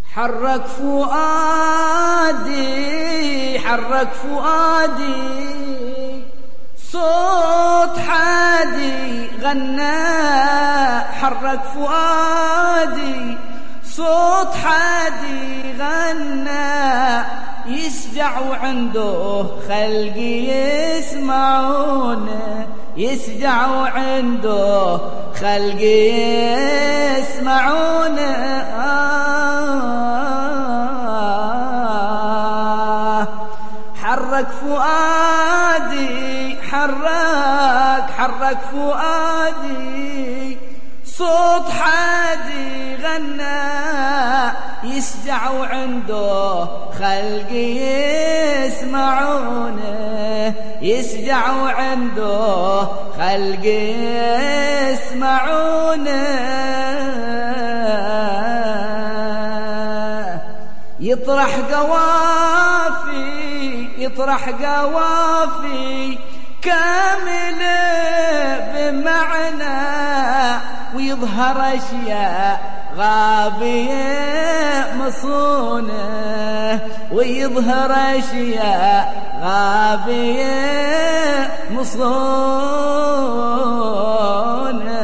حرك فؤادي حرك فؤادي صوت حادي غنى. حرك فؤادي صوت حادي غنى. يسجع وعنده خلق يسمعونه. يسجع وعنده خلق يسمعونه. حرك فؤادي حرك فؤادي صوت حادي غنى. يسجع وعنده خلق يسمعونه. يسجع وعنده خلق يسمعونه. يطرح قوافي كاملة بمعنى. ويظهر أشياء غابية مصونة. ويظهر أشياء غابية مصونة.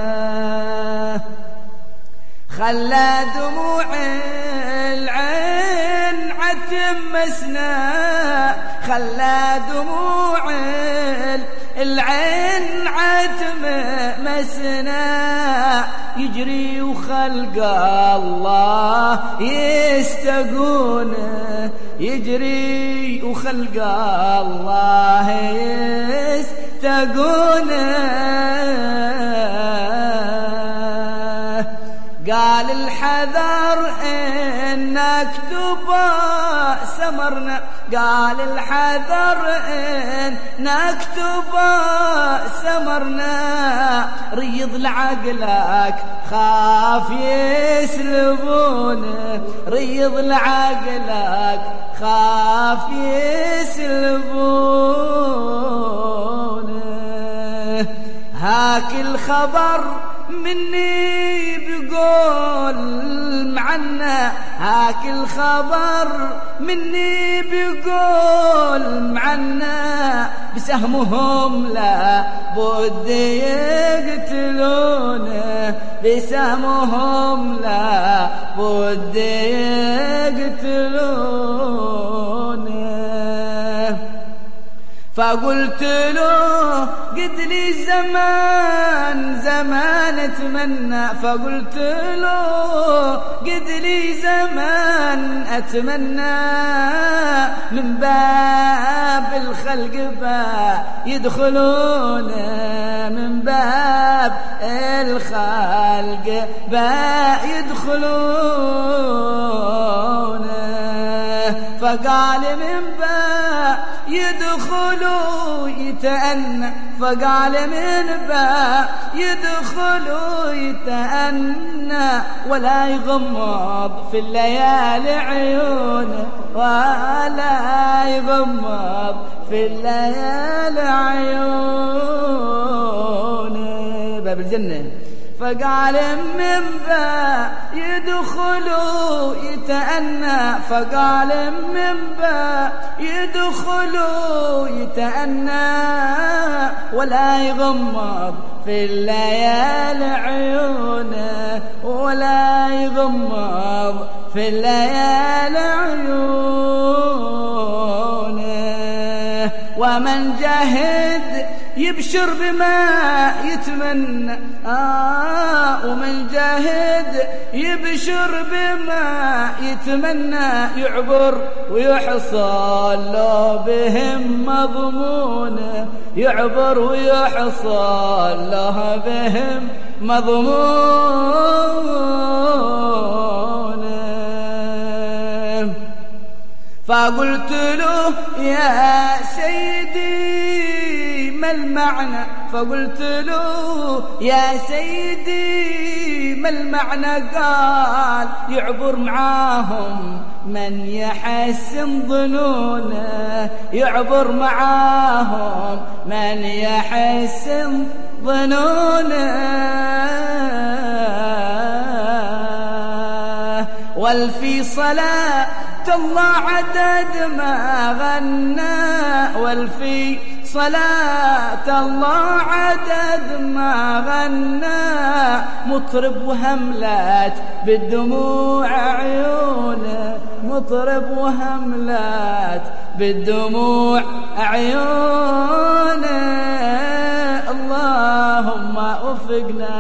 خلى دموع العين عتمسنا. خلى دموع العين عتمسنا. يجري وخلق الله يستقونه. يجري وخلق الله يستقونه. قال الحذر إنك تبى سمرنا. قال الحذر إنك تبى سمرنا. ريض لعقلك خاف يسلبونه. ريض لعقلك خاف يسلبونه. هاك الخبر مني بقول معنا. هاك الخبر مني بقول معنا. بسهمهم لا بد يقتلونه. بسهمهم لا بد يقتلونه. فقلت له قد لي زمان اتمنى. فقلت له قد لي زمان اتمنى. من باب الخلق يدخلون. من باب الخلق يدخلون. فقال من باب يدخلوا يتأنى. فقال من باب يدخلوا يتأنى. ولا يغمض في الليالي عيونه. ولا يغمض في الليالي عيونه. باب الجنة. فقال من باب يدخلوا يتأنى. فقال من باب يدخلوا يتأنى. ولا يغمض في الليالي عيونه. ولا يغمض في الليالي عيونه. ومن جاهد يبشر بما يتمنى. ومن جاهد يبشر بما يتمنى. يعبر ويحصل له بهم مضمونه. يعبر ويحصل له بهم مضمونه. فقلت له يا سيدي ما المعنى. فقلت له يا سيدي ما المعنى. قال يعبر معاهم من يحسن ظنونه. يعبر معاهم من يحسن ظنونه. والفي صلاة الله عدد ما غنى، والفي صلاة الله عدد ما غنى، مطرب وهملات بالدموع عيونه، مطرب وهملات بالدموع عيونه. اللهم وفقنا